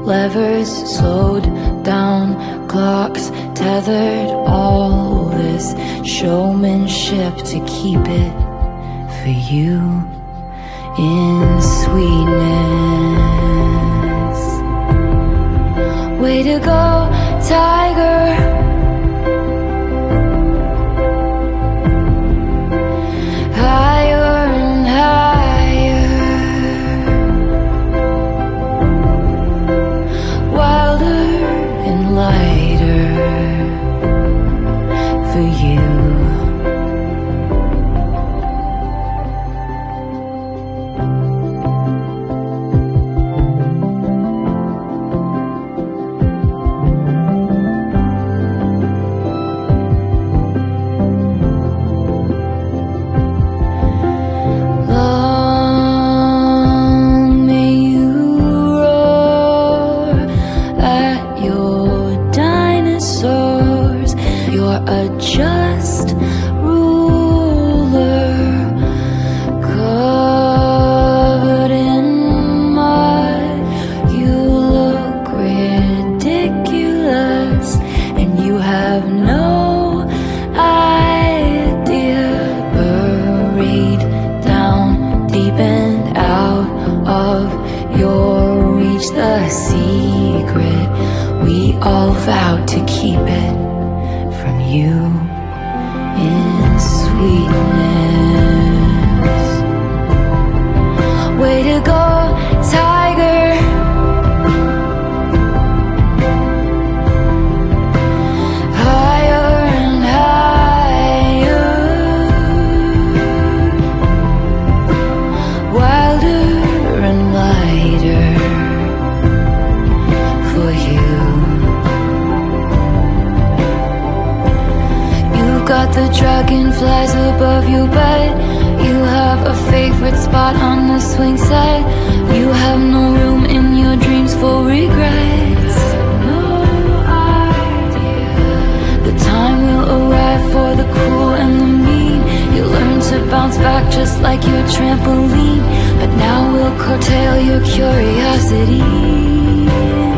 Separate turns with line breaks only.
levers slowed down, clocks tethered, all this showmanship to keep it for you in sweetness. Way to go, tiger. A just ruler, covered in mud. You look ridiculous, and you have no idea. Buried down deep and out of your reach, the secret we all vowed to keep it from you in sweetness. Way to go, tiger. Higher and higher, wilder and lighter for you. Got the dragonflies above your bed. You have a favorite spot on the swing set. You have no room in your dreams for regrets. No idea. The time will arrive for the cruel and the mean. You learn to bounce back just like your trampoline, but now we'll curtail your curiosity.